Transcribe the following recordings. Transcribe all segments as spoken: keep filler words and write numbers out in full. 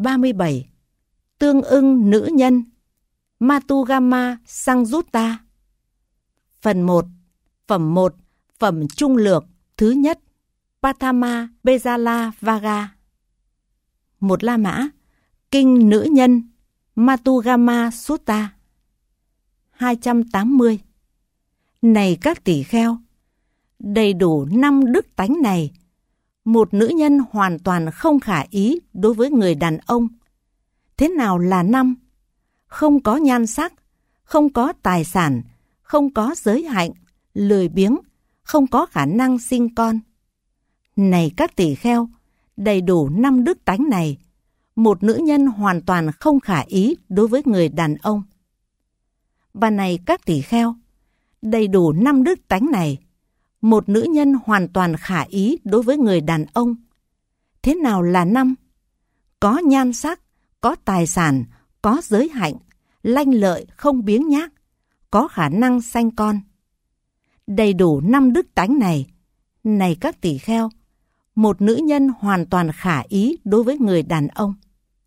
ba mươi bảy. Tương ưng nữ nhân Matugama Sangyutta. Phần một. Phẩm một. Phẩm trung lược thứ nhất. Pathama Bezala Vaga. Một La Mã. Kinh nữ nhân Matugama Sutta. hai trăm tám mươi. Này các tỷ kheo, đầy đủ năm đức tánh này, một nữ nhân hoàn toàn không khả ý đối với người đàn ông. Thế nào là năm? Không có nhan sắc, không có tài sản, không có giới hạnh, lười biếng, không có khả năng sinh con. Này các tỷ kheo, đầy đủ năm đức tánh này, một nữ nhân hoàn toàn không khả ý đối với người đàn ông. Và này các tỷ kheo, đầy đủ năm đức tánh này, một nữ nhân hoàn toàn khả ý đối với người đàn ông. Thế nào là năm? Có nhan sắc, có tài sản, có giới hạnh, lanh lợi không biếng nhác, có khả năng sanh con. Đầy đủ năm đức tánh này, này các tỷ kheo, một nữ nhân hoàn toàn khả ý đối với người đàn ông.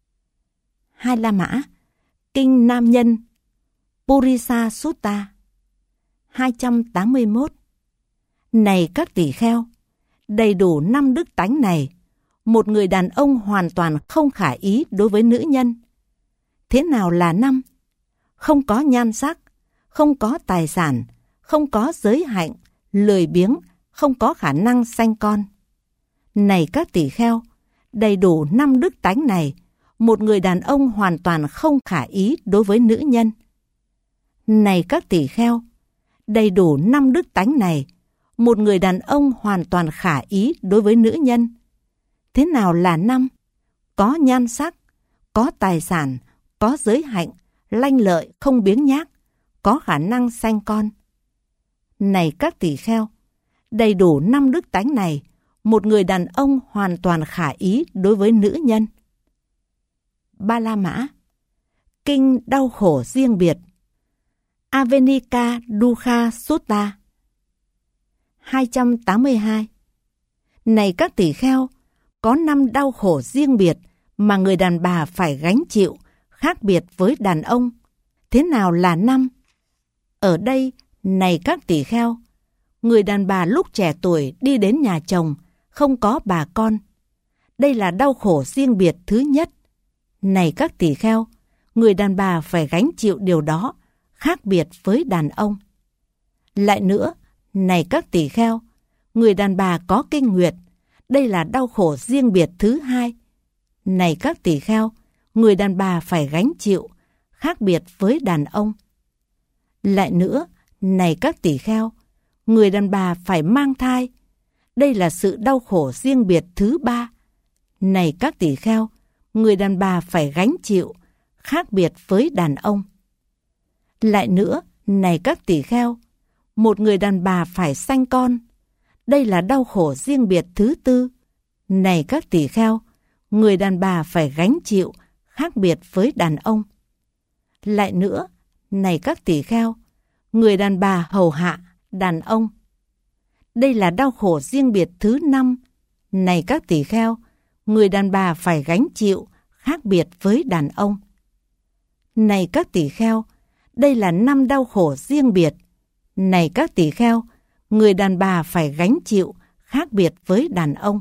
Hai La Mã. Kinh nam nhân Purisa Sutta. hai trăm tám mươi mốt. Này các tỷ kheo, đầy đủ năm đức tánh này, một người đàn ông hoàn toàn không khả ý đối với nữ nhân. Thế nào là năm? Không có nhan sắc, không có tài sản, không có giới hạnh, lười biếng, không có khả năng sanh con. Này các tỷ kheo, đầy đủ năm đức tánh này, một người đàn ông hoàn toàn không khả ý đối với nữ nhân. Này các tỷ kheo, đầy đủ năm đức tánh này, một người đàn ông hoàn toàn khả ý đối với nữ nhân. Thế nào là năm? Có nhan sắc, có tài sản, có giới hạnh, lanh lợi không biếng nhác, có khả năng sanh con. Này các tỷ kheo, đầy đủ năm đức tánh này, một người đàn ông hoàn toàn khả ý đối với nữ nhân. Ba La Mã. Kinh đau khổ riêng biệt Avenika Dukha Sutta. hai trăm tám mươi hai. Này các tỷ kheo, có năm đau khổ riêng biệt mà người đàn bà phải gánh chịu, khác biệt với đàn ông. Thế nào là năm? Ở đây, này các tỷ kheo, người đàn bà lúc trẻ tuổi đi đến nhà chồng, không có bà con. Đây là đau khổ riêng biệt thứ nhất. Này các tỷ kheo, người đàn bà phải gánh chịu điều đó, khác biệt với đàn ông. Lại nữa, này các tỷ kheo, người đàn bà có kinh nguyệt. Đây là đau khổ riêng biệt thứ hai. Này các tỷ kheo, người đàn bà phải gánh chịu, khác biệt với đàn ông. Lại nữa, này các tỷ kheo, người đàn bà phải mang thai. Đây là sự đau khổ riêng biệt thứ ba. Này các tỷ kheo, người đàn bà phải gánh chịu, khác biệt với đàn ông. Lại nữa, này các tỷ kheo, một người đàn bà phải sanh con. Đây là đau khổ riêng biệt thứ tư. Này các tỷ kheo, người đàn bà phải gánh chịu, khác biệt với đàn ông. Lại nữa, này các tỷ kheo, người đàn bà hầu hạ đàn ông. Đây là đau khổ riêng biệt thứ năm. Này các tỷ kheo, người đàn bà phải gánh chịu, khác biệt với đàn ông. Này các tỷ kheo, đây là năm đau khổ riêng biệt. Này các tỷ kheo, người đàn bà phải gánh chịu, khác biệt với đàn ông.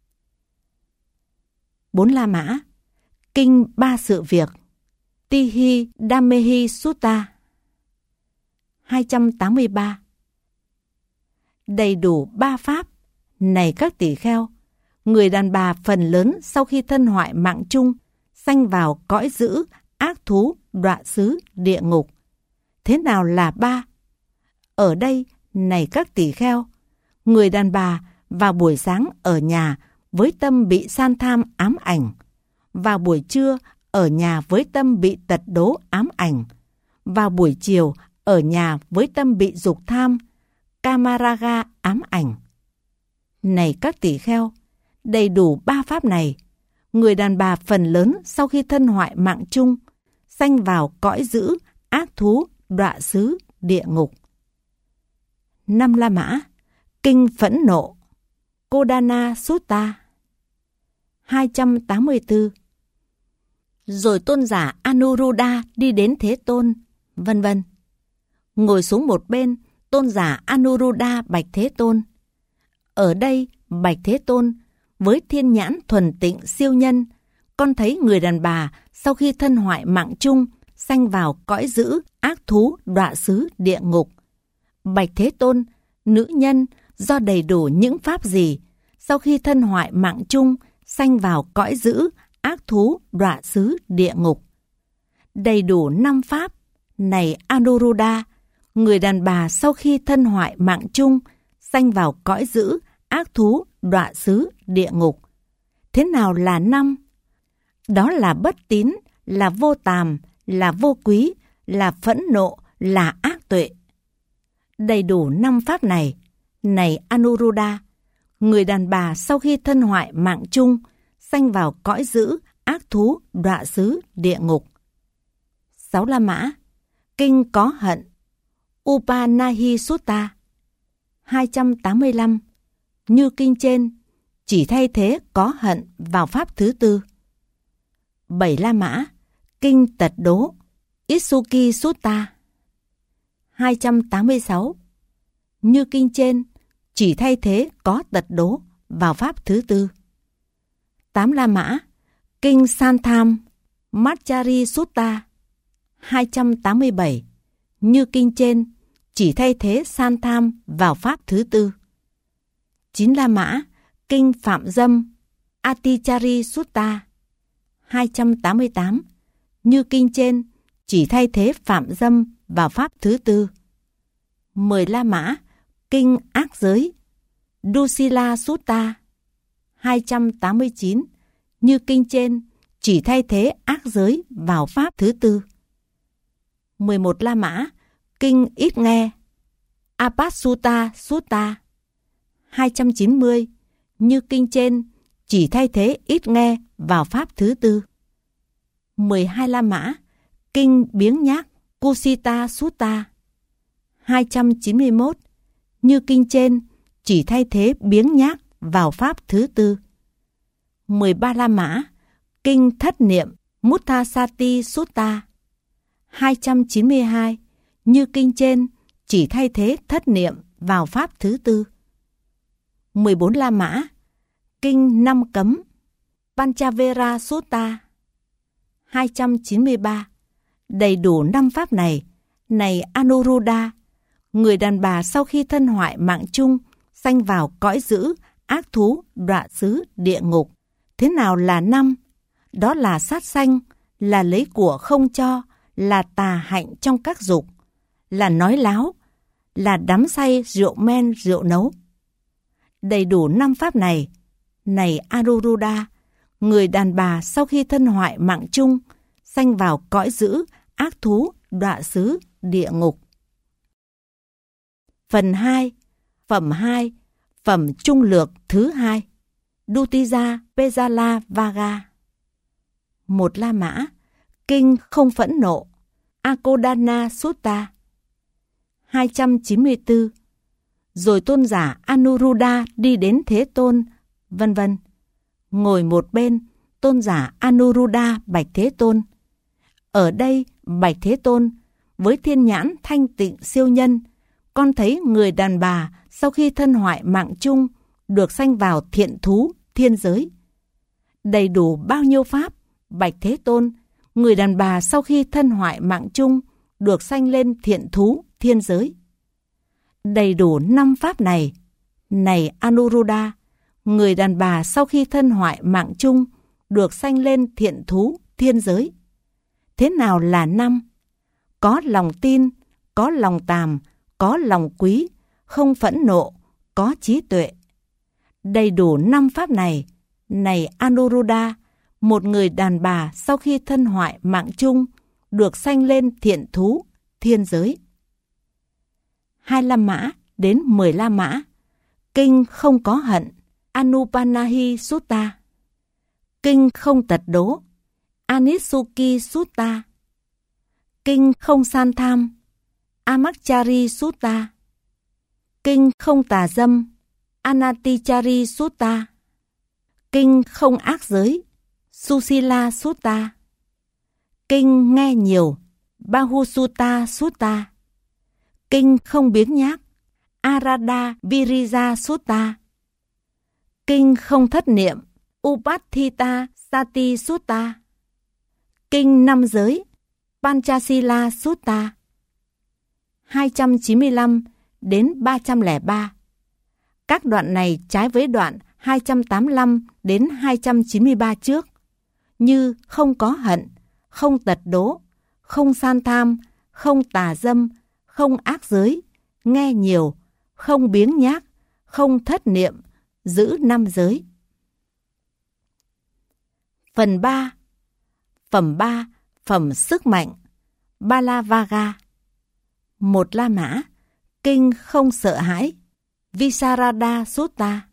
Bốn La Mã. Kinh ba sự việc Tihi Damehi Sutta. hai trăm tám mươi ba. Đầy đủ ba pháp. Này các tỷ kheo, người đàn bà phần lớn sau khi thân hoại mạng chung, sanh vào cõi dữ, ác thú, đọa xứ, địa ngục. Thế nào là ba? Ở đây, này các tỷ kheo, người đàn bà vào buổi sáng ở nhà với tâm bị san tham ám ảnh, vào buổi trưa ở nhà với tâm bị tật đố ám ảnh, vào buổi chiều ở nhà với tâm bị dục tham, kamaraga ám ảnh. Này các tỷ kheo, đầy đủ ba pháp này, người đàn bà phần lớn sau khi thân hoại mạng chung, sanh vào cõi dữ, ác thú, đọa xứ, địa ngục. Năm La Mã. Kinh phẫn nộ Kodana Sutta. hai trăm tám mươi tư. Rồi tôn giả Anuruddha đi đến Thế Tôn, vân vân. Ngồi xuống một bên, tôn giả Anuruddha bạch Thế Tôn. Ở đây, bạch Thế Tôn, với thiên nhãn thuần tịnh siêu nhân, con thấy người đàn bà sau khi thân hoại mạng chung, sanh vào cõi dữ, ác thú, đọa xứ, địa ngục. Bạch Thế Tôn, nữ nhân do đầy đủ những pháp gì, sau khi thân hoại mạng chung, sanh vào cõi dữ, ác thú, đọa xứ, địa ngục. Đầy đủ năm pháp, này Anuruddha, người đàn bà sau khi thân hoại mạng chung, sanh vào cõi dữ, ác thú, đọa xứ, địa ngục. Thế nào là năm? Đó là bất tín, là vô tàm, là vô quý, là phẫn nộ, là ác tuệ. Đầy đủ năm pháp này, này Anuruddha, người đàn bà sau khi thân hoại mạng chung, sanh vào cõi dữ, ác thú, đọa xứ, địa ngục. Sáu La Mã, kinh có hận, Upanahi Sutta, hai trăm tám mươi lăm, như kinh trên, chỉ thay thế có hận vào pháp thứ tư. Bảy La Mã, kinh tật đố, Isuki Sutta, hai trăm tám mươi sáu, như kinh trên, chỉ thay thế có tật đố vào pháp thứ tư. Tám La Mã, kinh Santham, Matchari Sutta, hai trăm tám mươi bảy, như kinh trên, chỉ thay thế Santham vào pháp thứ tư. Chín La Mã, kinh Phạm Dâm, Atichari Sutta, hai trăm tám mươi tám, như kinh trên, chỉ thay thế phạm dâm vào pháp thứ tư. Mười La Mã, kinh ác giới, Dusila Sutta, hai trăm tám mươi chín, như kinh trên, chỉ thay thế ác giới vào pháp thứ tư. Mười một La Mã, kinh ít nghe, Apasutta Sutta, hai trăm chín mươi, như kinh trên, chỉ thay thế ít nghe vào pháp thứ tư. Mười hai La Mã, kinh biếng nhác, Kusita Sutta, hai trăm chín mươi mốt, như kinh trên, chỉ thay thế biếng nhác vào pháp thứ tư. Mười ba La Mã, kinh thất niệm, Muthasati Sutta, hai trăm chín mươi hai, như kinh trên, chỉ thay thế thất niệm vào pháp thứ tư. Mười bốn La Mã, kinh năm cấm, Panchavera Sutta, hai trăm chín mươi ba, đầy đủ năm pháp này, này Anuruddha, người đàn bà sau khi thân hoại mạng chung, sanh vào cõi dữ, ác thú, đọa xứ, địa ngục. Thế nào là năm? Đó là sát sanh, là lấy của không cho, là tà hạnh trong các dục, là nói láo, là đắm say rượu men rượu nấu. Đầy đủ năm pháp này, này Anuruddha, người đàn bà sau khi thân hoại mạng chung, sanh vào cõi dữ, ác thú, đọa xứ, địa ngục. Phần hai, phẩm hai, phẩm trung lược thứ hai, Dutija Pejala Vaga. Một La Mã, kinh không phẫn nộ, Akodana Sutta, hai trăm chín mươi tư. Rồi tôn giả Anuruddha đi đến Thế Tôn, vân vân. Ngồi một bên, tôn giả Anuruddha bạch Thế Tôn. Ở đây, bạch Thế Tôn, với thiên nhãn thanh tịnh siêu nhân, con thấy người đàn bà sau khi thân hoại mạng chung được sanh vào thiện thú, thiên giới. Đầy đủ bao nhiêu pháp, bạch Thế Tôn, người đàn bà sau khi thân hoại mạng chung được sanh lên thiện thú, thiên giới. Đầy đủ năm pháp này, này Anuruddha, người đàn bà sau khi thân hoại mạng chung được sanh lên thiện thú, thiên giới. Thế nào là năm? Có lòng tin, có lòng tàm, có lòng quý, không phẫn nộ, có trí tuệ. Đầy đủ năm pháp này, này Anuruddha, một người đàn bà sau khi thân hoại mạng chung được sanh lên thiện thú, thiên giới. Hai La Mã đến mười La Mã, kinh không có hận, Anupanahi Sutta, kinh không tật đố, Anisuki Sutta, kinh không san tham, Amakchari Sutta, kinh không tà dâm, Anatichari Sutta, kinh không ác giới, Susila Sutta, Kinh nghe nhiều, Bahusutta Sutta. Kinh không biếng nhác, Arada Virija Sutta. Kinh không thất niệm, Upathita Sati Sutta. Kinh năm giới, Panchasila Sutta. hai trăm chín mươi lăm đến ba trăm lẻ ba. Các đoạn này trái với đoạn hai trăm tám mươi lăm đến hai trăm chín mươi ba trước, như không có hận, không tật đố, không san tham, không tà dâm, không ác giới, nghe nhiều, không biếng nhác, không thất niệm, giữ năm giới. Phần ba. Phẩm ba, phẩm sức mạnh, Balavaga. Một La Mã, kinh không sợ hãi, Visarada Sutta.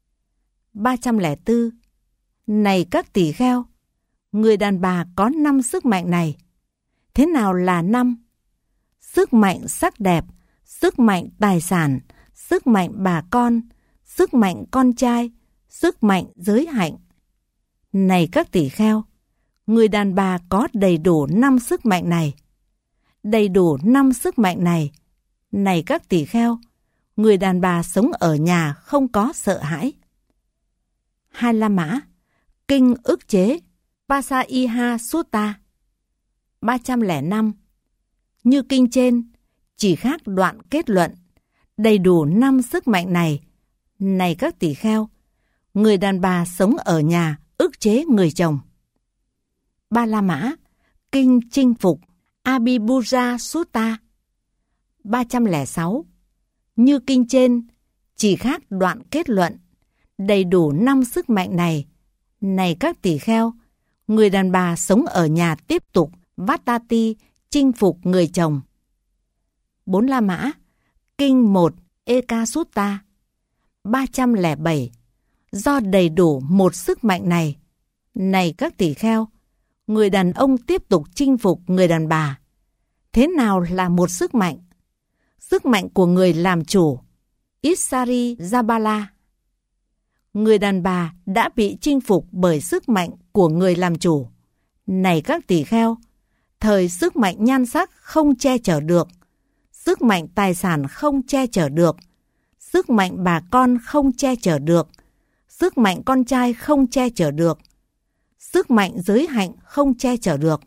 ba trăm lẻ bốn. Này các tỳ kheo, người đàn bà có năm sức mạnh này. Thế nào là năm? Sức mạnh sắc đẹp, sức mạnh tài sản, sức mạnh bà con, sức mạnh con trai, sức mạnh giới hạnh. Này các tỳ kheo, người đàn bà có đầy đủ năm sức mạnh này. Đầy đủ năm sức mạnh này. Này các tỳ kheo, người đàn bà sống ở nhà không có sợ hãi. Hai La Mã, kinh ức chế, Pasaiha Sutta. ba trăm lẻ năm. Như kinh trên, chỉ khác đoạn kết luận, đầy đủ năm sức mạnh này. Này các tỳ kheo, người đàn bà sống ở nhà ức chế người chồng. Ba La Mã, kinh chinh phục, Abhibuja Sutta. ba trăm lẻ sáu. Như kinh trên, chỉ khác đoạn kết luận, đầy đủ năm sức mạnh này. Này các tỳ kheo, người đàn bà sống ở nhà tiếp tục Vatati chinh phục người chồng. Bốn La Mã, kinh một Eka Sutta. ba trăm lẻ bảy. Do đầy đủ một sức mạnh này. Này các tỳ kheo, người đàn ông tiếp tục chinh phục người đàn bà. Thế nào là một sức mạnh? Sức mạnh của người làm chủ, Issari Jabala. Người đàn bà đã bị chinh phục bởi sức mạnh của người làm chủ. Này các tỳ kheo, thời sức mạnh nhan sắc không che chở được, sức mạnh tài sản không che chở được, sức mạnh bà con không che chở được, sức mạnh con trai không che chở được, sức mạnh giới hạnh không che chở được.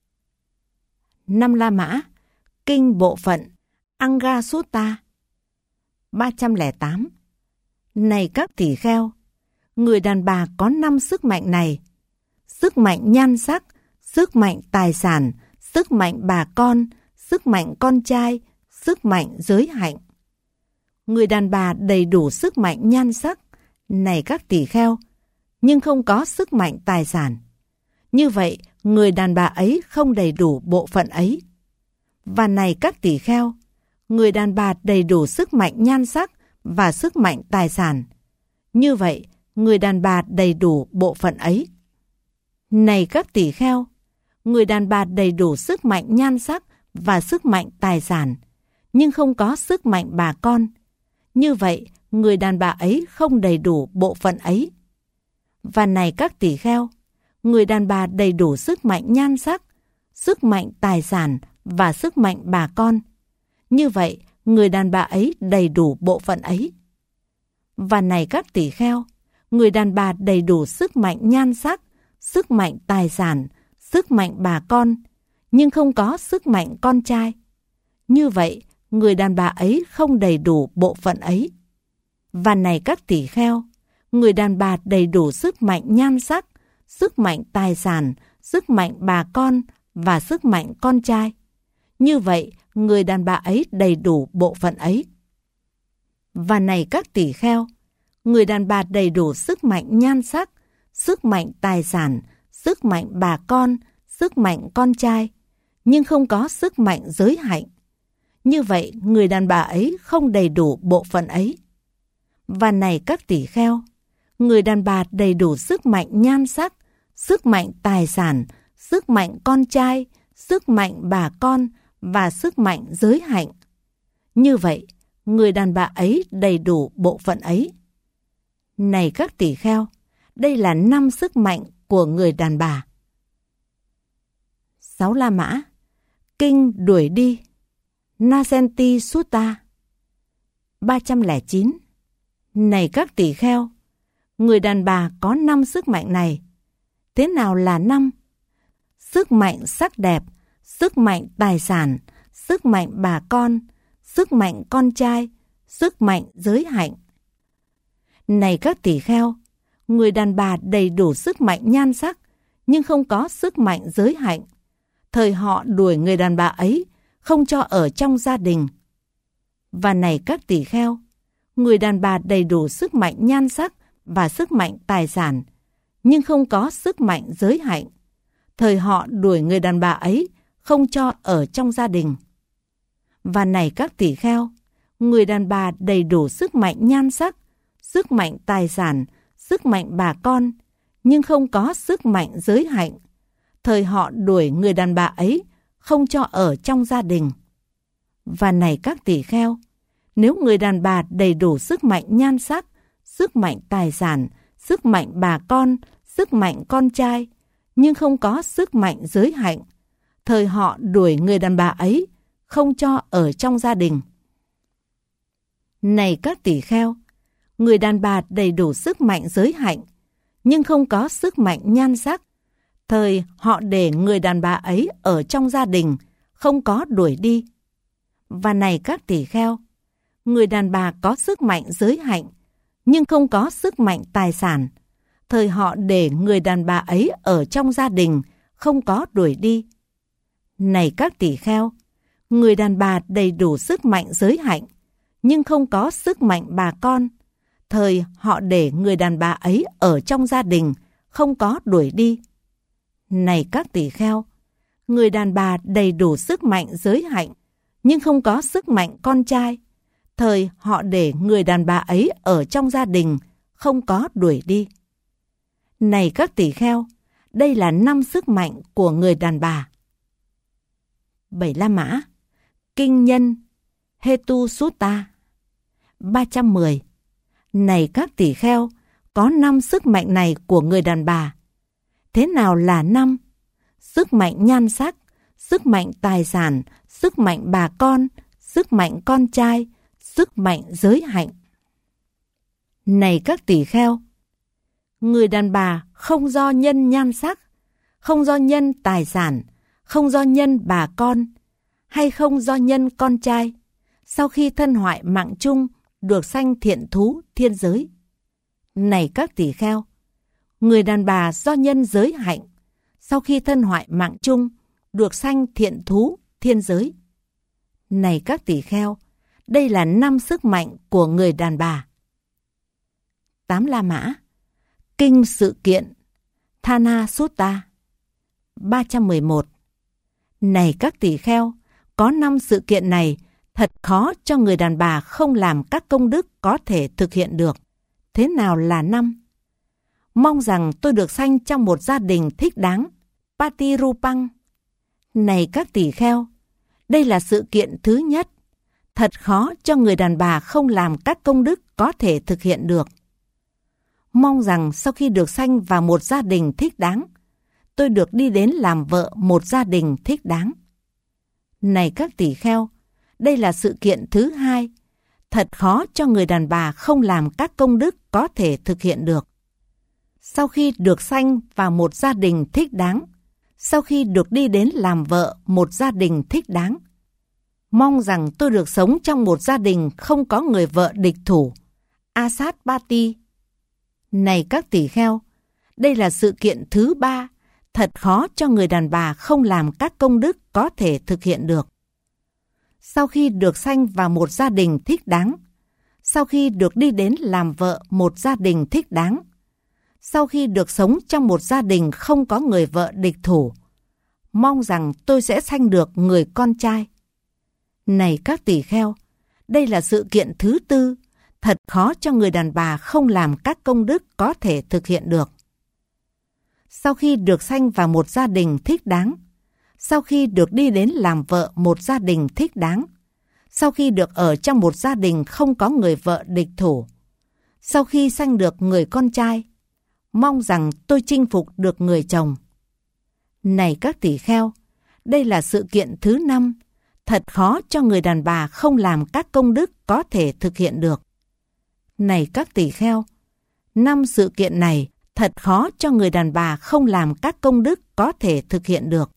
Năm La Mã, kinh bộ phận, Anga Sutta. ba trăm lẻ tám. Này các tỳ kheo, người đàn bà có năm sức mạnh này. Sức mạnh nhan sắc, sức mạnh tài sản, sức mạnh bà con, sức mạnh con trai, sức mạnh giới hạnh. Người đàn bà đầy đủ sức mạnh nhan sắc, này các tỳ kheo, nhưng không có sức mạnh tài sản. Như vậy, người đàn bà ấy không đầy đủ bộ phận ấy. Và này các tỳ kheo, người đàn bà đầy đủ sức mạnh nhan sắc và sức mạnh tài sản. Như vậy, người đàn bà đầy đủ bộ phận ấy. Này các tỳ kheo, người đàn bà đầy đủ sức mạnh nhan sắc và sức mạnh tài sản, nhưng không có sức mạnh bà con. Như vậy, người đàn bà ấy không đầy đủ bộ phận ấy. Và này các tỳ kheo, người đàn bà đầy đủ sức mạnh nhan sắc, sức mạnh tài sản và sức mạnh bà con. Như vậy, người đàn bà ấy đầy đủ bộ phận ấy. Và này các tỳ kheo, người đàn bà đầy đủ sức mạnh nhan sắc, sức mạnh tài sản, sức mạnh bà con, nhưng không có sức mạnh con trai. Như vậy, người đàn bà ấy không đầy đủ bộ phận ấy. Và này các tỳ kheo, người đàn bà đầy đủ sức mạnh nhan sắc, sức mạnh tài sản, sức mạnh bà con và sức mạnh con trai. Như vậy, người đàn bà ấy đầy đủ bộ phận ấy. Và này các tỳ kheo, người đàn bà đầy đủ sức mạnh nhan sắc, sức mạnh tài sản, sức mạnh bà con, sức mạnh con trai, nhưng không có sức mạnh giới hạnh. Như vậy, người đàn bà ấy không đầy đủ bộ phận ấy. Và này các tỳ kheo, người đàn bà đầy đủ sức mạnh nhan sắc, sức mạnh tài sản, sức mạnh con trai, sức mạnh bà con và sức mạnh giới hạnh. Như vậy, người đàn bà ấy đầy đủ bộ phận ấy. Này các tỳ kheo, đây là năm sức mạnh của người đàn bà. Sáu La Mã. Kinh đuổi đi. Nasenti Sutta. ba trăm lẻ chín. Này các tỷ kheo, người đàn bà có năm sức mạnh này. Thế nào là năm? Sức mạnh sắc đẹp, sức mạnh tài sản, sức mạnh bà con, sức mạnh con trai, sức mạnh giới hạnh. Này các tỷ kheo, người đàn bà đầy đủ sức mạnh nhan sắc, nhưng không có sức mạnh giới hạnh. Thời họ đuổi người đàn bà ấy, không cho ở trong gia đình. Và này các tỷ kheo, người đàn bà đầy đủ sức mạnh nhan sắc và sức mạnh tài sản, nhưng không có sức mạnh giới hạnh. Thời họ đuổi người đàn bà ấy, không cho ở trong gia đình. Và này các tỷ kheo, người đàn bà đầy đủ sức mạnh nhan sắc, sức mạnh tài sản, sức mạnh bà con, nhưng không có sức mạnh giới hạnh. Thời họ đuổi người đàn bà ấy, không cho ở trong gia đình. Và này các tỷ kheo, nếu người đàn bà đầy đủ sức mạnh nhan sắc, sức mạnh tài sản, sức mạnh bà con, sức mạnh con trai, nhưng không có sức mạnh giới hạnh, thời họ đuổi người đàn bà ấy, không cho ở trong gia đình. Này các tỷ kheo, người đàn bà đầy đủ sức mạnh giới hạnh, nhưng không có sức mạnh nhan sắc, thời họ để người đàn bà ấy ở trong gia đình, không có đuổi đi. Và này các tỷ kheo, người đàn bà có sức mạnh giới hạnh, nhưng không có sức mạnh tài sản, thời họ để người đàn bà ấy ở trong gia đình, không có đuổi đi. Này các tỷ kheo, người đàn bà đầy đủ sức mạnh giới hạnh, nhưng không có sức mạnh bà con, thời họ để người đàn bà ấy ở trong gia đình, không có đuổi đi. Này các tỷ kheo, người đàn bà đầy đủ sức mạnh giới hạnh, nhưng không có sức mạnh con trai, thời họ để người đàn bà ấy ở trong gia đình, không có đuổi đi. Này các tỷ kheo, đây là năm sức mạnh của người đàn bà. Bảy La Mã. Kinh Nhân Hetu Sutta. ba trăm mười. Này các tỷ kheo, có năm sức mạnh này của người đàn bà. Thế nào là năm? Sức mạnh nhan sắc, sức mạnh tài sản, sức mạnh bà con, sức mạnh con trai, sức mạnh giới hạnh. Này các tỷ kheo, người đàn bà không do nhân nhan sắc, không do nhân tài sản, không do nhân bà con, hay không do nhân con trai, sau khi thân hoại mạng chung, được sanh thiện thú thiên giới. Này các tỷ kheo, người đàn bà do nhân giới hạnh, sau khi thân hoại mạng chung, được sanh thiện thú thiên giới. Này các tỷ kheo, đây là năm sức mạnh của người đàn bà. Tám La Mã. Kinh Sự Kiện Thana Sutta. ba trăm mười một. Này các tỷ kheo, có năm sự kiện này thật khó cho người đàn bà không làm các công đức có thể thực hiện được. Thế nào là năm? Mong rằng tôi được sanh trong một gia đình thích đáng, Patirupang. Này các tỷ kheo, đây là sự kiện thứ nhất. Thật khó cho người đàn bà không làm các công đức có thể thực hiện được. Mong rằng sau khi được sanh vào một gia đình thích đáng, tôi được đi đến làm vợ một gia đình thích đáng. Này các tỷ kheo, đây là sự kiện thứ hai. Thật khó cho người đàn bà không làm các công đức có thể thực hiện được. Sau khi được sanh vào một gia đình thích đáng, sau khi được đi đến làm vợ một gia đình thích đáng, mong rằng tôi được sống trong một gia đình không có người vợ địch thủ, Asatpati. Này các tỷ kheo, đây là sự kiện thứ ba. Thật khó cho người đàn bà không làm các công đức có thể thực hiện được. Sau khi được sanh vào một gia đình thích đáng, sau khi được đi đến làm vợ một gia đình thích đáng, sau khi được sống trong một gia đình không có người vợ địch thủ, mong rằng tôi sẽ sanh được người con trai. Này các tỷ kheo, đây là sự kiện thứ tư. Thật khó cho người đàn bà không làm các công đức có thể thực hiện được. Sau khi được sanh vào một gia đình thích đáng, sau khi được đi đến làm vợ một gia đình thích đáng, sau khi được ở trong một gia đình không có người vợ địch thủ, sau khi sanh được người con trai, mong rằng tôi chinh phục được người chồng. Này các tỷ kheo, Đây là sự kiện thứ năm, thật khó cho người đàn bà không làm các công đức có thể thực hiện được. Này các tỳ kheo, năm sự kiện này thật khó cho người đàn bà không làm các công đức có thể thực hiện được.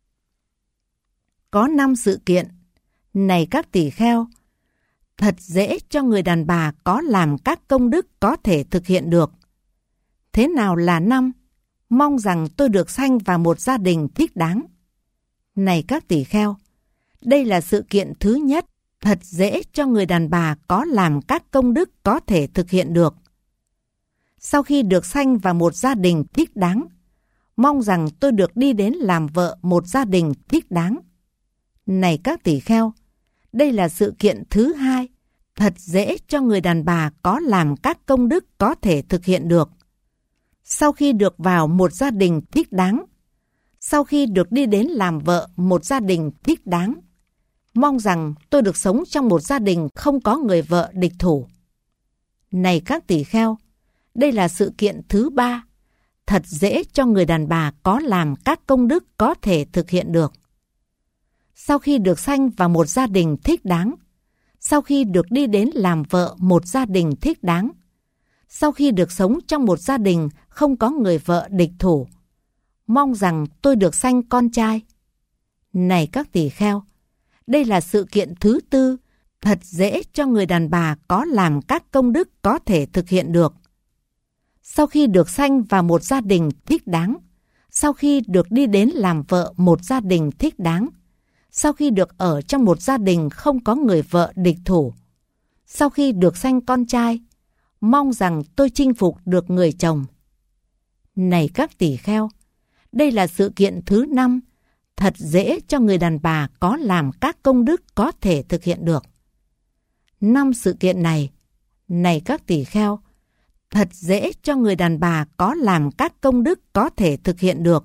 Có năm sự kiện, này các tỳ kheo, thật dễ cho người đàn bà có làm các công đức có thể thực hiện được. Thế nào là năm? Mong rằng tôi được sanh vào một gia đình thích đáng. Này các tỳ kheo, đây là sự kiện thứ nhất, thật dễ cho người đàn bà có làm các công đức có thể thực hiện được. Sau khi được sanh vào một gia đình thích đáng, mong rằng tôi được đi đến làm vợ một gia đình thích đáng. Này các tỳ kheo, đây là sự kiện thứ hai, thật dễ cho người đàn bà có làm các công đức có thể thực hiện được. Sau khi được vào một gia đình thích đáng, sau khi được đi đến làm vợ một gia đình thích đáng, mong rằng tôi được sống trong một gia đình không có người vợ địch thủ. Này các tỳ kheo, đây là sự kiện thứ ba, thật dễ cho người đàn bà có làm các công đức có thể thực hiện được. Sau khi được sanh vào một gia đình thích đáng, sau khi được đi đến làm vợ một gia đình thích đáng, sau khi được sống trong một gia đình không có người vợ địch thủ, mong rằng tôi được sanh con trai. Này các tỳ kheo, đây là sự kiện thứ tư, thật dễ cho người đàn bà có làm các công đức có thể thực hiện được. Sau khi được sanh vào một gia đình thích đáng, sau khi được đi đến làm vợ một gia đình thích đáng, sau khi được ở trong một gia đình không có người vợ địch thủ, sau khi được sanh con trai, mong rằng tôi chinh phục được người chồng. Này các tỳ kheo, đây là sự kiện thứ năm, thật dễ cho người đàn bà có làm các công đức có thể thực hiện được. Năm sự kiện này, này các tỳ kheo, thật dễ cho người đàn bà có làm các công đức có thể thực hiện được.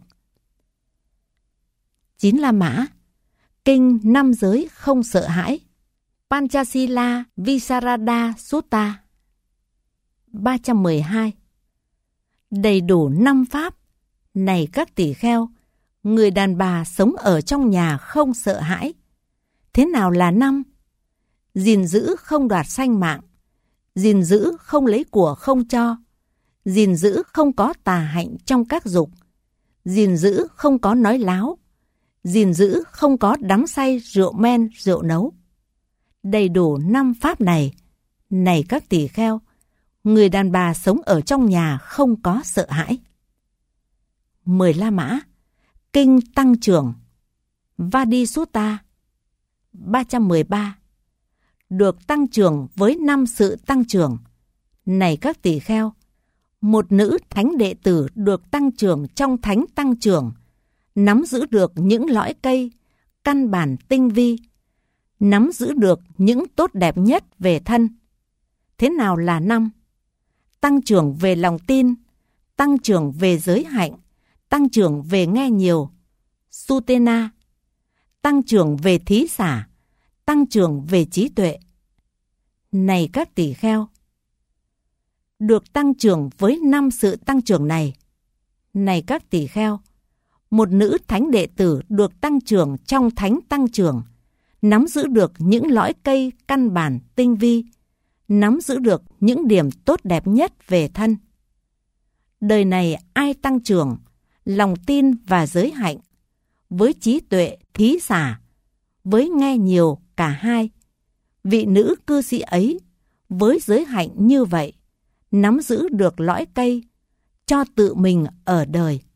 Chín La Mã, kinh năm giới không sợ hãi, Panchasila Visarada Sutta. ba trăm mười hai. Đầy đủ năm pháp, này các tỳ kheo, người đàn bà sống ở trong nhà không sợ hãi. Thế nào là năm? Gìn giữ không đoạt sanh mạng, gìn giữ không lấy của không cho, gìn giữ không có tà hạnh trong các dục, gìn giữ không có nói láo, gìn giữ không có đắm say rượu men rượu nấu. Đầy đủ năm pháp này, này các tỳ kheo, người đàn bà sống ở trong nhà không có sợ hãi. Mười La Mã, kinh tăng trưởng, Vadisutta. ba trăm mười ba. Được tăng trưởng với năm sự tăng trưởng. Này các tỳ kheo, một nữ thánh đệ tử được tăng trưởng trong thánh tăng trưởng, nắm giữ được những lõi cây, căn bản tinh vi, nắm giữ được những tốt đẹp nhất về thân. Thế nào là năm? Tăng trưởng về lòng tin, tăng trưởng về giới hạnh, tăng trưởng về nghe nhiều, Sutena, tăng trưởng về thí xả, tăng trưởng về trí tuệ. Này các tỳ kheo, được tăng trưởng với năm sự tăng trưởng này. Này các tỳ kheo, một nữ thánh đệ tử được tăng trưởng trong thánh tăng trưởng, nắm giữ được những lõi cây căn bản tinh vi, nắm giữ được những điểm tốt đẹp nhất về thân. Đời này ai tăng trưởng, lòng tin và giới hạnh, với trí tuệ thí xả, với nghe nhiều cả hai, vị nữ cư sĩ ấy với giới hạnh như vậy, nắm giữ được lõi cây, cho tự mình ở đời.